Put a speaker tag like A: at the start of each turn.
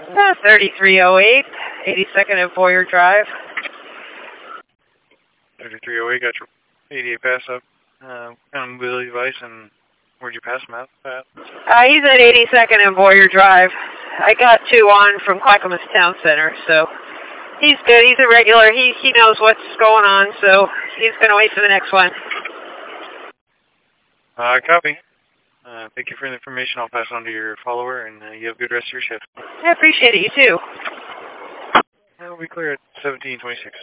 A: 3308, 82nd and Boyer Drive.
B: 3308, got your 88 pass up. Mobility device, and where'd you pass him at?
A: He's at 82nd and Boyer Drive. I got 2 on from Clackamas Town Center, so he's good. He's a regular. He knows what's going on, so he's going to wait for the next one.
B: Copy. Thank you for the information. I'll pass on to your follower, and you have a good rest of your shift.
A: I appreciate it. You too.
B: We'll be clear at 1726.